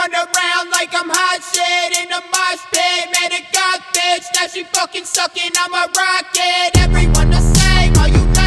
run around like I'm hot shit in a mosh pit. Made a god bitch, now she fucking sucking on my rocket. Everyone the same, all you know